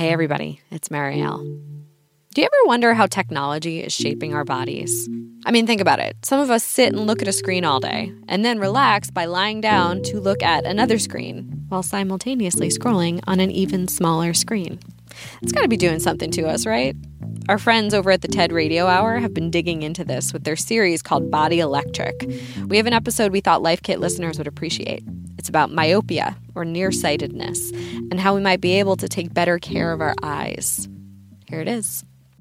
Hey everybody, it's Marielle. Do you ever wonder how technology is shaping our bodies? I mean, think about it. Some of us sit and look at a screen all day, and then relax by lying down to look at another screen, while simultaneously scrolling on an even smaller screen. It's gotta be doing something to us, right? Our friends over at the TED Radio Hour have been digging into this with their series called Body Electric. We have an episode we thought Life Kit listeners would appreciate. It's about myopia, or nearsightedness, and how we might be able to take better care of our eyes. Here it is.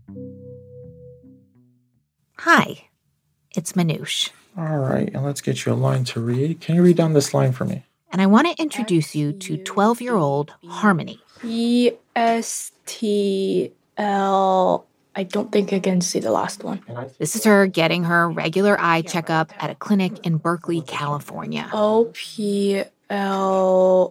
Hi, it's Manoush. All right, and let's get you a line to read. Can you read down this line for me? And I want to introduce you to 12-year-old Harmony. ESTL. I don't think I can see the last one. This is her getting her regular eye checkup at a clinic in Berkeley, California. OPLOT. All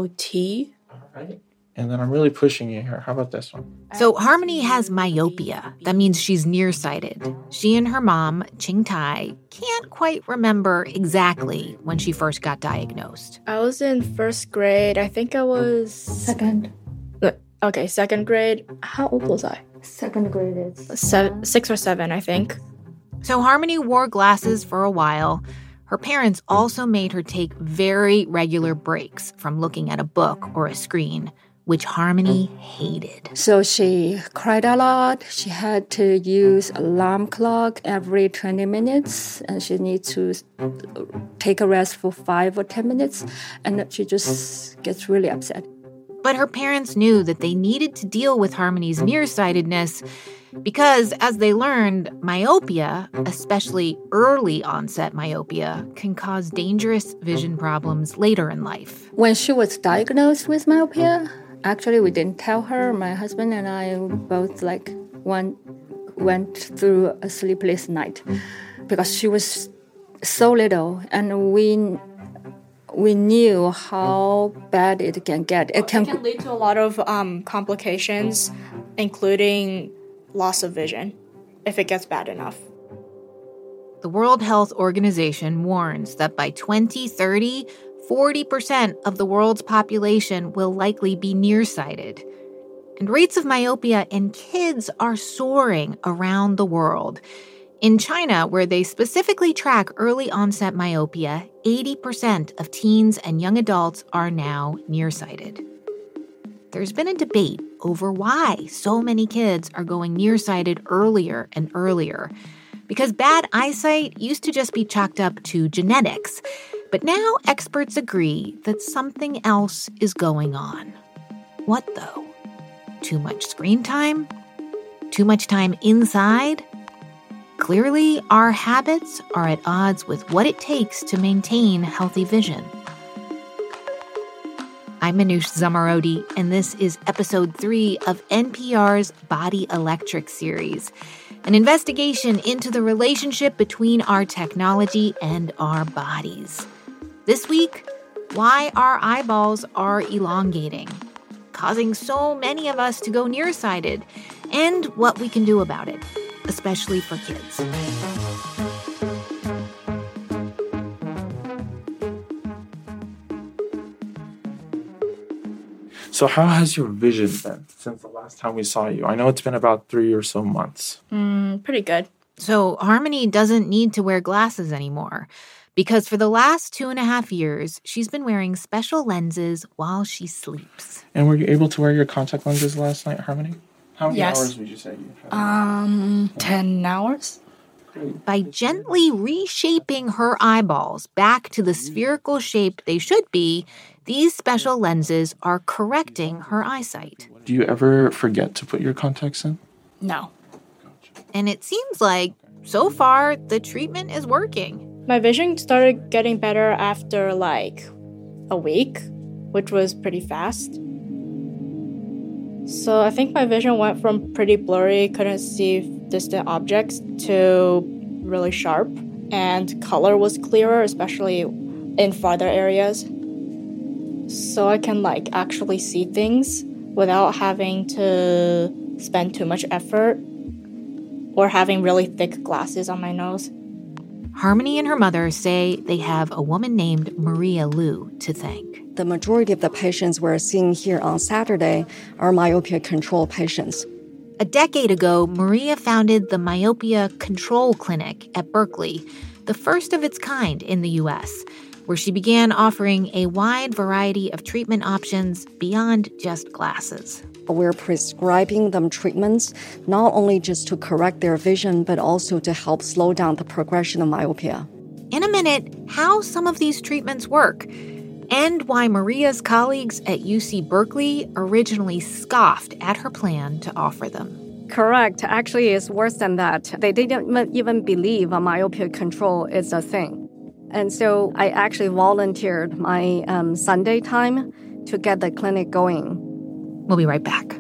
right. And then I'm really pushing you here. How about this one? So Harmony has myopia. That means she's nearsighted. She and her mom, Ching Tai, can't quite remember exactly when she first got diagnosed. I was in first grade. I think I was... Second. Okay, second grade. How old was I? Second grade is... 6 or 7, I think. So Harmony wore glasses for a while. Her parents also made her take very regular breaks from looking at a book or a screen, which Harmony hated. So she cried a lot. She had to use alarm clock every 20 minutes, and she needs to take a rest for 5 or 10 minutes, and she just gets really upset. But her parents knew that they needed to deal with Harmony's nearsightedness because, as they learned, myopia, especially early onset myopia, can cause dangerous vision problems later in life. When she was diagnosed with myopia, actually we didn't tell her. My husband and I both went through a sleepless night because she was so little, and we knew how bad it can get. It can lead to a lot of complications, including loss of vision, if it gets bad enough. The World Health Organization warns that by 2030, 40% of the world's population will likely be nearsighted. And rates of myopia in kids are soaring around the world. In China, where they specifically track early onset myopia, 80% of teens and young adults are now nearsighted. There's been a debate over why so many kids are going nearsighted earlier and earlier. Because bad eyesight used to just be chalked up to genetics. But now experts agree that something else is going on. What, though? Too much screen time? Too much time inside? Clearly, our habits are at odds with what it takes to maintain healthy vision. I'm Manoush Zomorodi, and this is episode 3 of NPR's Body Electric series, an investigation into the relationship between our technology and our bodies. This week, why our eyeballs are elongating, causing so many of us to go nearsighted, and what we can do about it, especially for kids. So how has your vision been since the last time we saw you? I know it's been about 3 or so months. Pretty good. So Harmony doesn't need to wear glasses anymore because for the last 2.5 years, she's been wearing special lenses while she sleeps. And were you able to wear your contact lenses last night, Harmony? How many Yes. hours would you say you had? 10 hours? By gently reshaping her eyeballs back to the spherical shape they should be, these special lenses are correcting her eyesight. Do you ever forget to put your contacts in? No. And it seems like, so far, the treatment is working. My vision started getting better after like a week, which was pretty fast. So I think my vision went from pretty blurry, couldn't see distant objects, to really sharp. And color was clearer, especially in farther areas. So I can actually see things without having to spend too much effort or having really thick glasses on my nose. Harmony and her mother say they have a woman named Maria Liu to thank. the majority of the patients we're seeing here on Saturday are myopia control patients. A decade ago, Maria founded the Myopia Control Clinic at Berkeley, the first of its kind in the U.S., where she began offering a wide variety of treatment options beyond just glasses. We're prescribing them treatments not only just to correct their vision, but also to help slow down the progression of myopia. In a minute, how some of these treatments work, and why Maria's colleagues at UC Berkeley originally scoffed at her plan to offer them. Correct. Actually, it's worse than that. They didn't even believe a myopia control is a thing. And so I actually volunteered my Sunday time to get the clinic going. We'll be right back.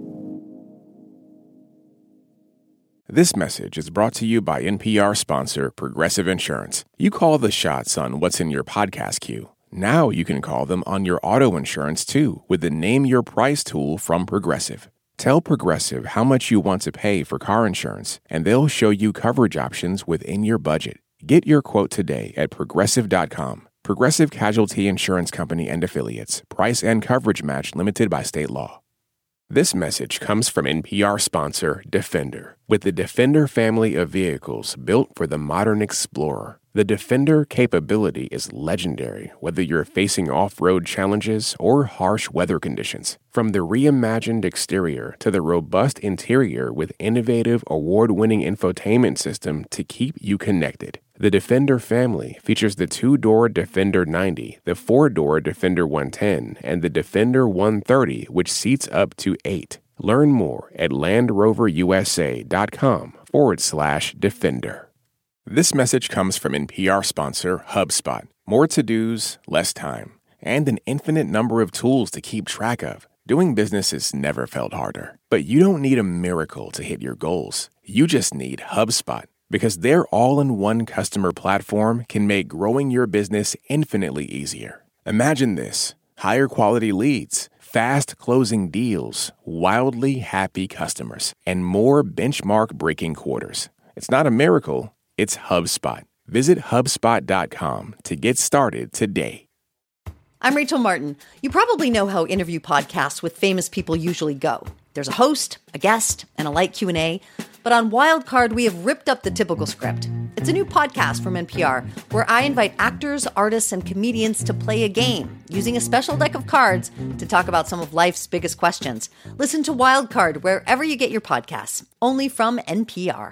This message is brought to you by NPR sponsor Progressive Insurance. You call the shots on what's in your podcast queue. Now you can call them on your auto insurance, too, with the Name Your Price tool from Progressive. Tell Progressive how much you want to pay for car insurance, and they'll show you coverage options within your budget. Get your quote today at Progressive.com. Progressive Casualty Insurance Company and Affiliates. Price and coverage match limited by state law. This message comes from NPR sponsor Defender. With the Defender family of vehicles built for the modern explorer, the Defender capability is legendary, whether you're facing off-road challenges or harsh weather conditions. From the reimagined exterior to the robust interior with innovative, award-winning infotainment system to keep you connected. The Defender family features the 2-door Defender 90, the 4-door Defender 110, and the Defender 130, which seats up to 8. Learn more at LandRoverUSA.com/Defender. This message comes from NPR sponsor HubSpot. More to-dos, less time, and an infinite number of tools to keep track of. Doing business has never felt harder. But you don't need a miracle to hit your goals. You just need HubSpot. Because their all-in-one customer platform can make growing your business infinitely easier. Imagine this: higher quality leads, fast closing deals, wildly happy customers, and more benchmark-breaking quarters. It's not a miracle, it's HubSpot. Visit HubSpot.com to get started today. I'm Rachel Martin. You probably know how interview podcasts with famous people usually go. There's a host, a guest, and a light Q&A. But on Wildcard, we have ripped up the typical script. It's a new podcast from NPR where I invite actors, artists, and comedians to play a game using a special deck of cards to talk about some of life's biggest questions. Listen to Wildcard wherever you get your podcasts, only from NPR.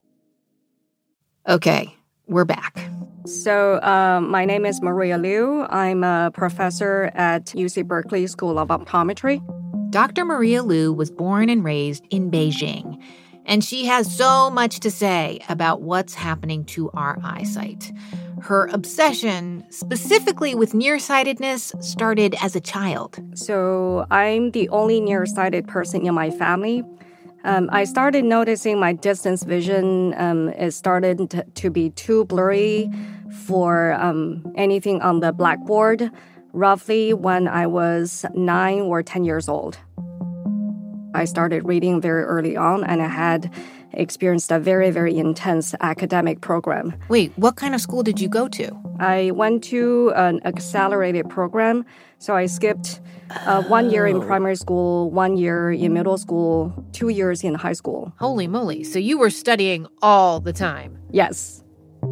Okay, we're back. So my name is Maria Liu. I'm a professor at UC Berkeley School of Optometry. Dr. Maria Liu was born and raised in Beijing, and she has so much to say about what's happening to our eyesight. Her obsession, specifically with nearsightedness, started as a child. So I'm the only nearsighted person in my family. I started noticing my distance vision is started to be too blurry for anything on the blackboard, roughly when I was 9 or 10 years old. I started reading very early on, and I had experienced a very, very intense academic program. Wait, what kind of school did you go to? I went to an accelerated program, so I skipped 1 year in primary school, 1 year in middle school, 2 years in high school. Holy moly, so you were studying all the time. Yes.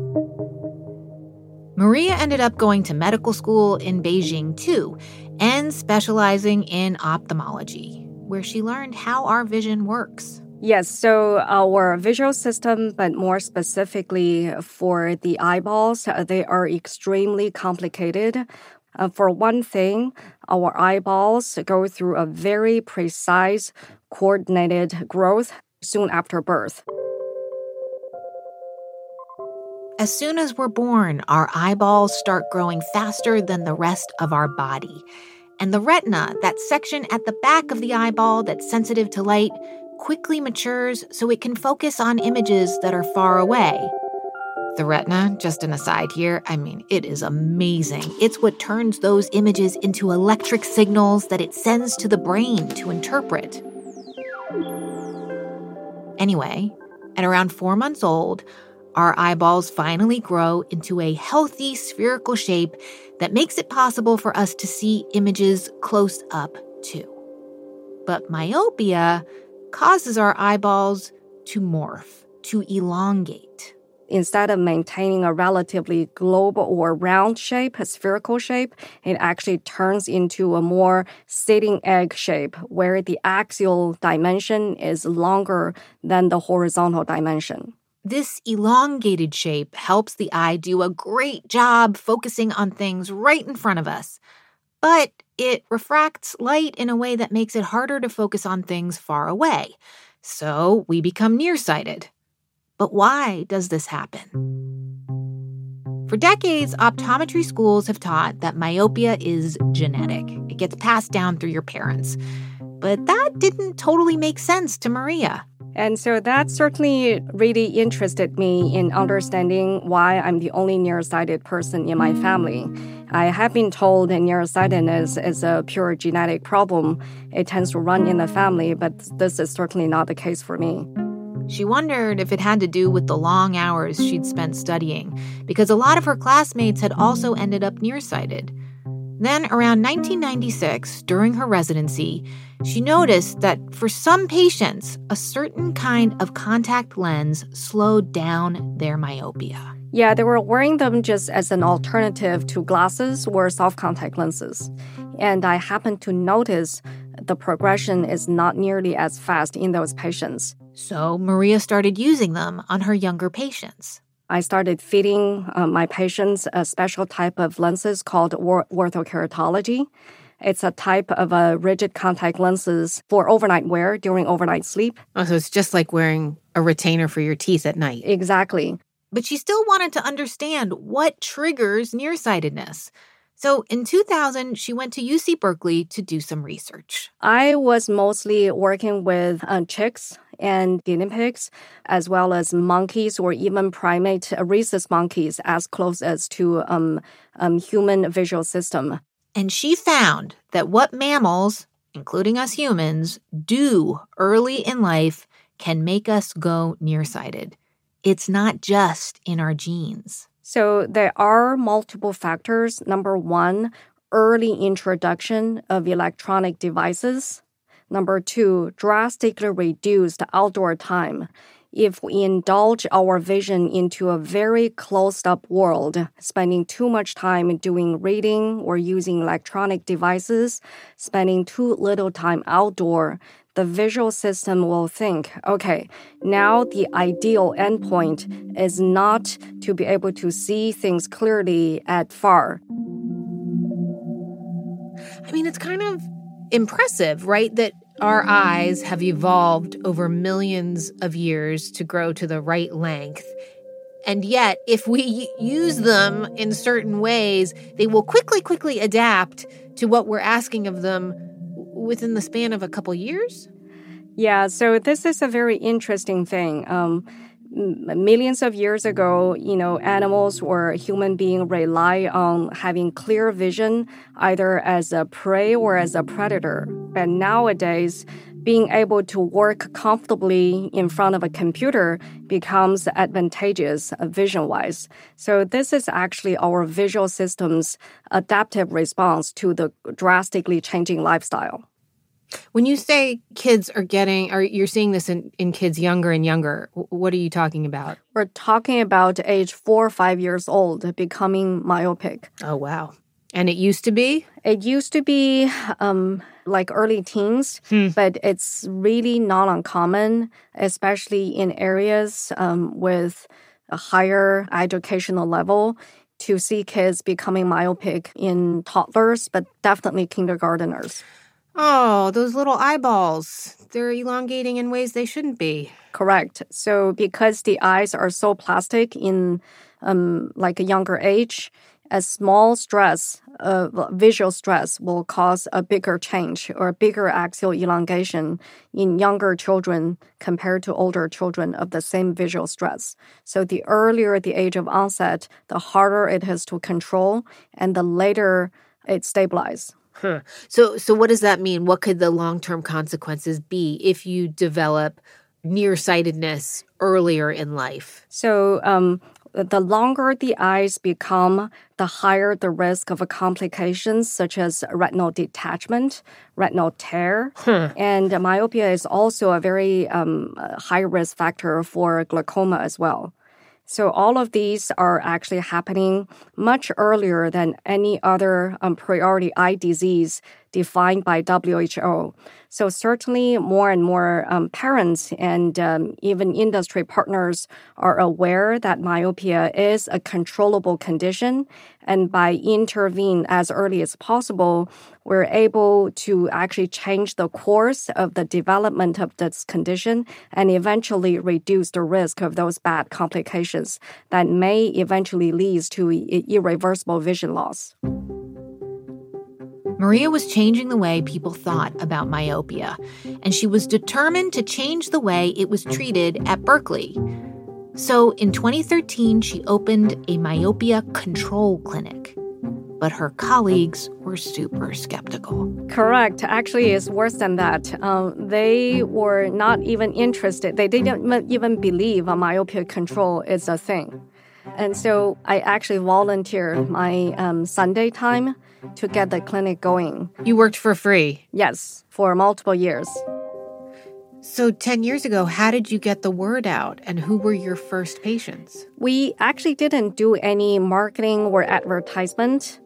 Maria ended up going to medical school in Beijing, too, and specializing in ophthalmology, where she learned how our vision works. Yes, so our visual system, but more specifically for the eyeballs, they are extremely complicated. For one thing, our eyeballs go through a very precise, coordinated growth soon after birth. As soon as we're born, our eyeballs start growing faster than the rest of our body. And the retina, that section at the back of the eyeball that's sensitive to light, quickly matures so it can focus on images that are far away. The retina, just an aside here, it is amazing. It's what turns those images into electric signals that it sends to the brain to interpret. Anyway, at around 4 months old, our eyeballs finally grow into a healthy spherical shape that makes it possible for us to see images close up too. But myopia causes our eyeballs to morph, to elongate. Instead of maintaining a relatively globe or round shape, a spherical shape, it actually turns into a more sitting egg shape where the axial dimension is longer than the horizontal dimension. This elongated shape helps the eye do a great job focusing on things right in front of us. But it refracts light in a way that makes it harder to focus on things far away. So we become nearsighted. But why does this happen? For decades, optometry schools have taught that myopia is genetic. It gets passed down through your parents. But that didn't totally make sense to Maria. And so that certainly really interested me in understanding why I'm the only nearsighted person in my family. I have been told that nearsightedness is a pure genetic problem. It tends to run in the family, but this is certainly not the case for me. She wondered if it had to do with the long hours she'd spent studying, because a lot of her classmates had also ended up nearsighted. Then, around 1996, during her residency, she noticed that for some patients, a certain kind of contact lens slowed down their myopia. Yeah, they were wearing them just as an alternative to glasses or soft contact lenses. And I happened to notice the progression is not nearly as fast in those patients. So Maria started using them on her younger patients. I started fitting my patients a special type of lenses called orthokeratology. It's a type of rigid contact lenses for overnight wear during overnight sleep. Oh, so it's just like wearing a retainer for your teeth at night. Exactly. But she still wanted to understand what triggers nearsightedness. So in 2000, she went to UC Berkeley to do some research. I was mostly working with chicks and guinea pigs, as well as monkeys or even primate rhesus monkeys as close as to human visual system. And she found that what mammals, including us humans, do early in life can make us go nearsighted. It's not just in our genes. So there are multiple factors. Number one, early introduction of electronic devices. Number two, drastically reduced outdoor time. If we indulge our vision into a very closed-up world, spending too much time doing reading or using electronic devices, spending too little time outdoor, the visual system will think, okay, now the ideal endpoint is not to be able to see things clearly at far. I mean, it's kind of impressive, right? That our eyes have evolved over millions of years to grow to the right length. And yet, if we use them in certain ways, they will quickly adapt to what we're asking of them within the span of a couple years? Yeah, so this is a very interesting thing. Millions of years ago, animals or human beings rely on having clear vision either as a prey or as a predator. But nowadays, being able to work comfortably in front of a computer becomes advantageous vision-wise. So this is actually our visual system's adaptive response to the drastically changing lifestyle. When you say kids you're seeing this in kids younger and younger, what are you talking about? We're talking about age 4 or 5 years old becoming myopic. Oh, wow. And it used to be? It used to be like early teens, but it's really not uncommon, especially in areas with a higher educational level, to see kids becoming myopic in toddlers, but definitely kindergarteners. Oh, those little eyeballs. They're elongating in ways they shouldn't be. Correct. So because the eyes are so plastic in like a younger age, a small stress, visual stress, will cause a bigger change or a bigger axial elongation in younger children compared to older children of the same visual stress. So the earlier the age of onset, the harder it is to control, and the later it stabilizes. Huh. So what does that mean? What could the long-term consequences be if you develop nearsightedness earlier in life? So the longer the eyes become, the higher the risk of complications such as retinal detachment, retinal tear, and myopia is also a very high risk factor for glaucoma as well. So all of these are actually happening much earlier than any other priority eye disease defined by WHO. So certainly more and more parents and even industry partners are aware that myopia is a controllable condition. And by intervene as early as possible, we're able to actually change the course of the development of this condition and eventually reduce the risk of those bad complications that may eventually lead to irreversible vision loss. Maria was changing the way people thought about myopia, and she was determined to change the way it was treated at Berkeley. So in 2013, she opened a myopia control clinic. But her colleagues were super skeptical. Correct. Actually, it's worse than that. They were not even interested. They didn't even believe myopia control is a thing. And so I actually volunteered my Sunday time to get the clinic going. You worked for free? Yes, for multiple years. So 10 years ago, how did you get the word out, and who were your first patients? We actually didn't do any marketing or advertisement.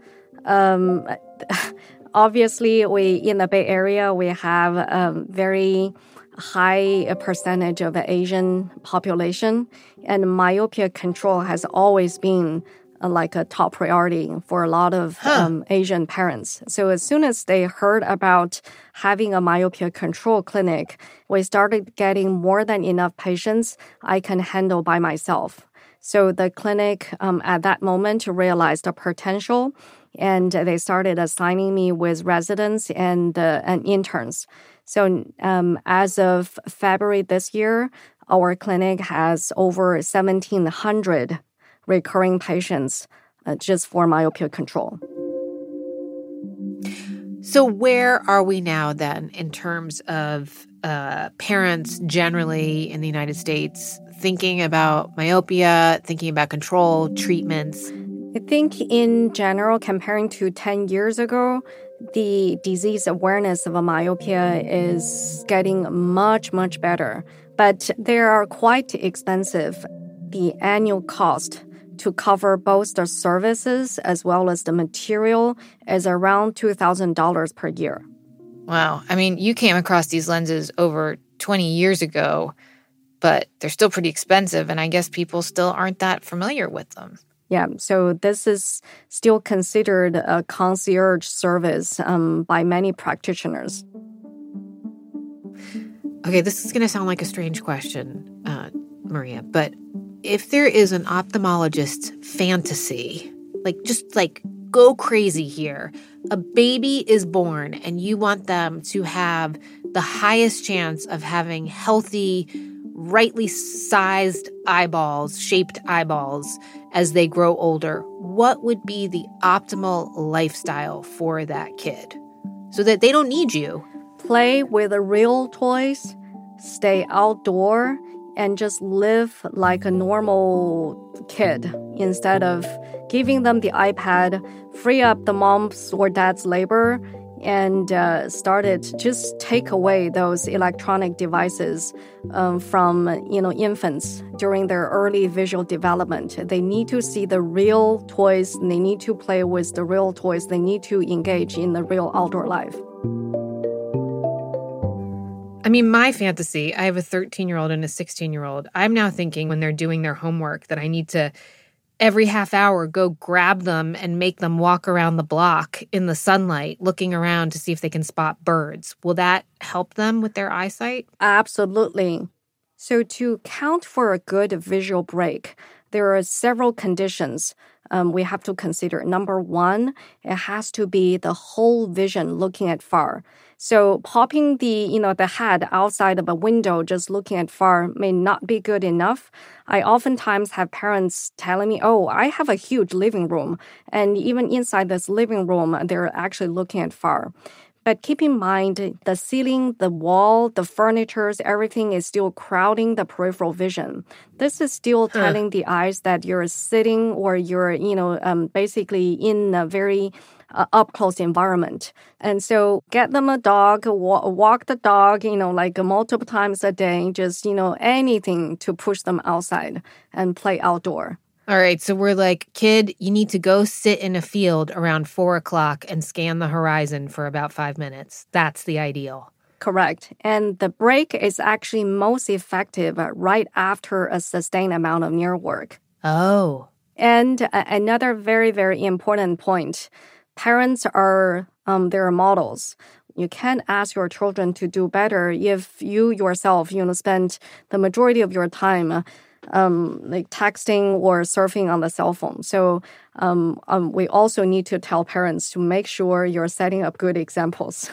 Obviously, in the Bay Area, we have a very high percentage of the Asian population, and myopia control has always been like a top priority for a lot of Asian parents. So as soon as they heard about having a myopia control clinic, we started getting more than enough patients I can handle by myself. So the clinic at that moment realized the potential, and they started assigning me with residents and interns. So as of February this year, our clinic has over 1,700 recurring patients just for myopia control. So where are we now then in terms of parents generally in the United States thinking about myopia, thinking about control, treatments? I think in general, comparing to 10 years ago, the disease awareness of myopia is getting much, much better. But they are quite expensive. The annual cost to cover both the services as well as the material is around $2,000 per year. Wow. I mean, you came across these lenses over 20 years ago, but they're still pretty expensive, and I guess people still aren't that familiar with them. Yeah, so this is still considered a concierge service by many practitioners. Okay, this is going to sound like a strange question, Maria, but if there is an ophthalmologist's fantasy, just go crazy here, a baby is born and you want them to have the highest chance of having healthy, rightly sized eyeballs, shaped eyeballs as they grow older, what would be the optimal lifestyle for that kid so that they don't need you? Play with the real toys, stay outdoor, and just live like a normal kid instead of giving them the iPad, free up the mom's or dad's labor, and just take away those electronic devices from infants during their early visual development. They need to see the real toys. They need to play with the real toys. They need to engage in the real outdoor life. I mean, my fantasy, I have a 13-year-old and a 16-year-old. I'm now thinking when they're doing their homework that I need to, every half hour, go grab them and make them walk around the block in the sunlight, looking around to see if they can spot birds. Will that help them with their eyesight? Absolutely. So to count for a good visual break, there are several conditions we have to consider. Number one, it has to be the whole vision looking at far. So popping the head outside of a window just looking at far may not be good enough. I oftentimes have parents telling me, oh, I have a huge living room. And even inside this living room, they're actually looking at far. But keep in mind, the ceiling, the wall, the furnitures, everything is still crowding the peripheral vision. This is still telling the eyes that you're sitting or you're, basically in a very up-close environment. And so get them a dog, walk the dog, multiple times a day, just, anything to push them outside and play outdoor. All right, so we're like, kid, you need to go sit in a field around 4 o'clock and scan the horizon for about 5 minutes. That's the ideal. Correct. And the break is actually most effective right after a sustained amount of near work. Oh. And another very, very important point. Parents are their models. You can't ask your children to do better if you yourself, spend the majority of your time texting or surfing on the cell phone. So we also need to tell parents to make sure you're setting up good examples.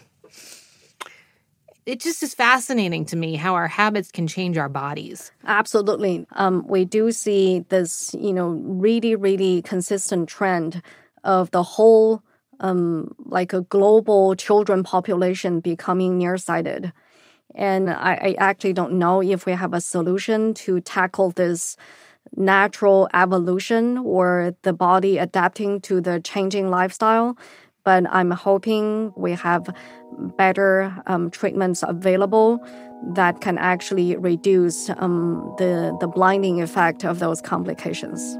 It just is fascinating to me how our habits can change our bodies. Absolutely. We do see this, really, really consistent trend of the whole, a global children population becoming nearsighted. And I actually don't know if we have a solution to tackle this natural evolution or the body adapting to the changing lifestyle. But I'm hoping we have better treatments available that can actually reduce the blinding effect of those complications.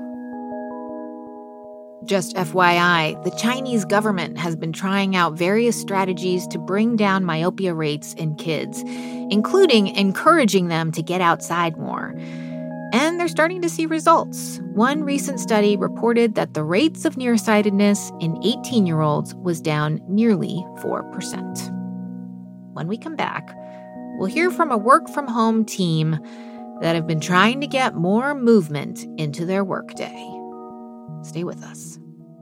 Just FYI, the Chinese government has been trying out various strategies to bring down myopia rates in kids, including encouraging them to get outside more. And they're starting to see results. One recent study reported that the rates of nearsightedness in 18-year-olds was down nearly 4%. When we come back, we'll hear from a work-from-home team that have been trying to get more movement into their workday. Stay with us.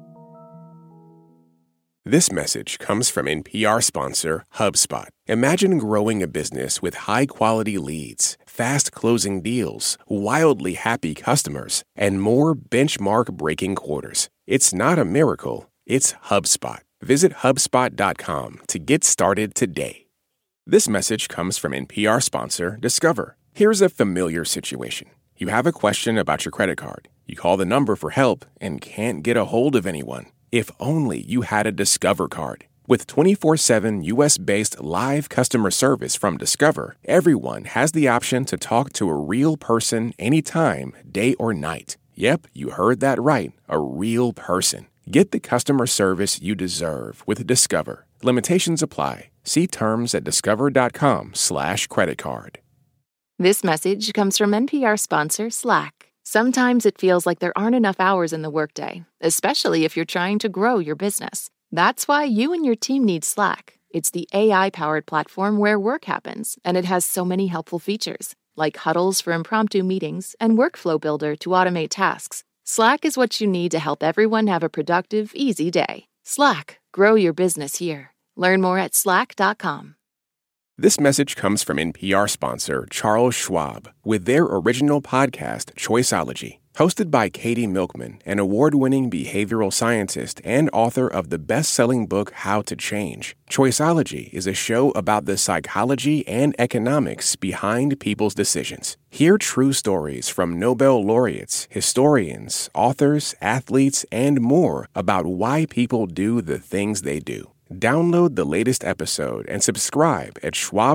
This message comes from NPR sponsor HubSpot. Imagine growing a business with high-quality leads, fast-closing deals, wildly happy customers, and more benchmark-breaking quarters. It's not a miracle, it's HubSpot. Visit HubSpot.com to get started today. This message comes from NPR sponsor Discover. Here's a familiar situation. You have a question about your credit card. You call the number for help and can't get a hold of anyone. If only you had a Discover card. With 24/7 U.S.-based live customer service from Discover, everyone has the option to talk to a real person anytime, day or night. Yep, you heard that right, a real person. Get the customer service you deserve with Discover. Limitations apply. See terms at discover.com/creditcard. This message comes from NPR sponsor Slack. Sometimes it feels like there aren't enough hours in the workday, especially if you're trying to grow your business. That's why you and your team need Slack. It's the AI-powered platform where work happens, and it has so many helpful features, like huddles for impromptu meetings and Workflow Builder to automate tasks. Slack is what you need to help everyone have a productive, easy day. Slack, grow your business here. Learn more at slack.com. This message comes from NPR sponsor Charles Schwab with their original podcast, Choiceology. Hosted by Katie Milkman, an award-winning behavioral scientist and author of the best-selling book How to Change. Choiceology is a show about the psychology and economics behind people's decisions. Hear true stories from Nobel laureates, historians, authors, athletes, and more about why people do the things they do. Download the latest episode and subscribe at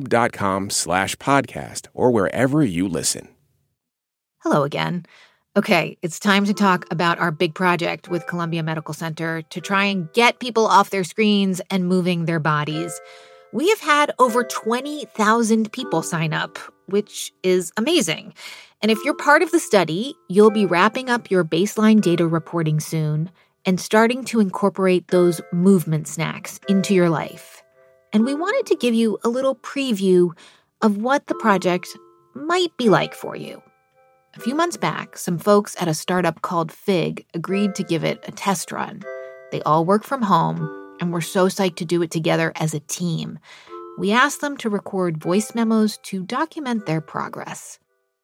schwab.com/podcast or wherever you listen. Hello again. Okay, it's time to talk about our big project with Columbia Medical Center to try and get people off their screens and moving their bodies. We have had over 20,000 people sign up, which is amazing. And if you're part of the study, you'll be wrapping up your baseline data reporting soon and starting to incorporate those movement snacks into your life. And we wanted to give you a little preview of what the project might be like for you. A few months back, some folks at a startup called Fig agreed to give it a test run. They all work from home and were so psyched to do it together as a team. We asked them to record voice memos to document their progress.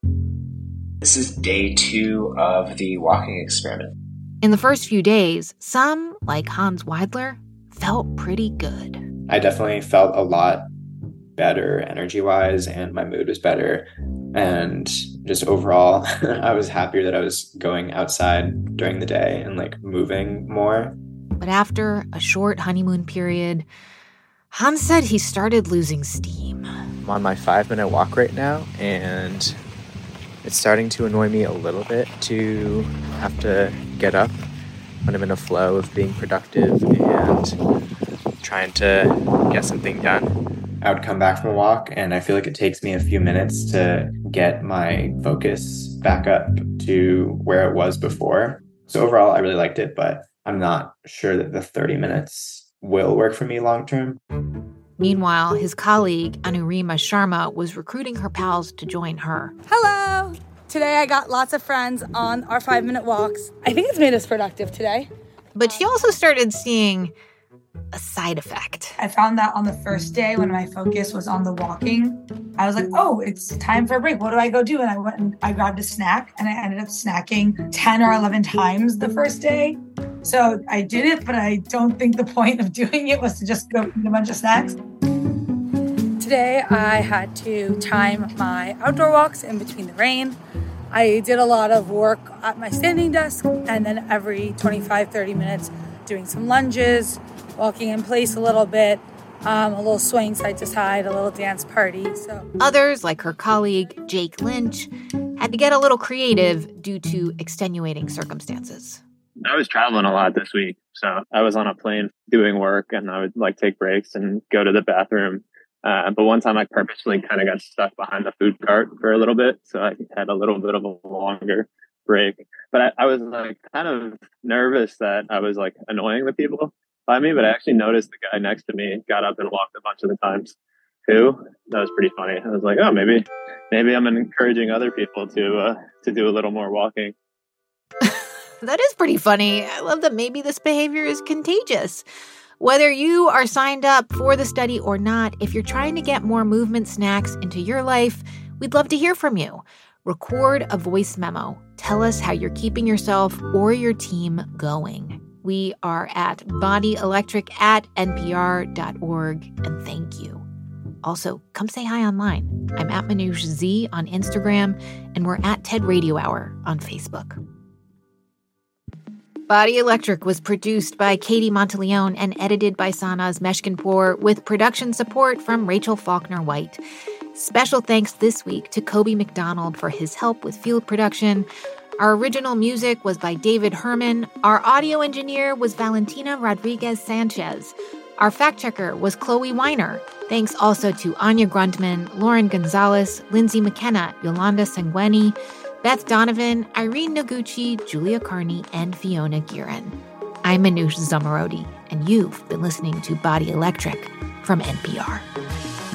This is day 2 of the walking experiment. In the first few days, some, like Hans Weidler, felt pretty good. I definitely felt a lot better energy-wise, and my mood was better. And just overall, I was happier that I was going outside during the day and like moving more. But after a short honeymoon period, Hans said he started losing steam. I'm on my 5-minute walk right now, and it's starting to annoy me a little bit to have to get up when I'm in a flow of being productive and trying to get something done. I would come back from a walk, and I feel like it takes me a few minutes to get my focus back up to where it was before. So overall, I really liked it, but I'm not sure that the 30 minutes will work for me long term. Meanwhile, his colleague, Anurima Sharma, was recruiting her pals to join her. Hello! Today I got lots of friends on our 5-minute walks. I think it's made us productive today. But she also started seeing a side effect. I found that on the first day when my focus was on the walking, I was like, oh, it's time for a break. What do I go do? And I went and I grabbed a snack, and I ended up snacking 10 or 11 times the first day. So I did it, but I don't think the point of doing it was to just go eat a bunch of snacks. Today I had to time my outdoor walks in between the rain. I did a lot of work at my standing desk, and then every 25-30 minutes doing some lunges, walking in place a little bit, a little swing side to side, a little dance party. So others, like her colleague Jake Lynch, had to get a little creative due to extenuating circumstances. I was traveling a lot this week, so I was on a plane doing work, and I would like take breaks and go to the bathroom. But one time I purposely kind of got stuck behind the food cart for a little bit, so I had a little bit of a longer break. But I was like kind of nervous that I was like annoying the people by me, but I actually noticed the guy next to me got up and walked a bunch of the times too. That was pretty funny. I was like, oh, maybe I'm encouraging other people to do a little more walking. That is pretty funny. I love that maybe this behavior is contagious. Whether you are signed up for the study or not, if you're trying to get more movement snacks into your life, we'd love to hear from you. Record a voice memo. Tell us how you're keeping yourself or your team going. We are at bodyelectric@npr.org, and thank you. Also, come say hi online. I'm at Manoush Z on Instagram, and we're at TED Radio Hour on Facebook. Body Electric was produced by Katie Monteleone and edited by Sanaz Meshkinpour, with production support from Rachel Faulkner-White. Special thanks this week to Kobe McDonald for his help with field production. Our original music was by David Herman. Our audio engineer was Valentina Rodriguez-Sanchez. Our fact-checker was Chloe Weiner. Thanks also to Anya Grundman, Lauren Gonzalez, Lindsay McKenna, Yolanda Sanguini, Beth Donovan, Irene Noguchi, Julia Carney, and Fiona Guerin. I'm Manoush Zomorodi, and you've been listening to Body Electric from NPR.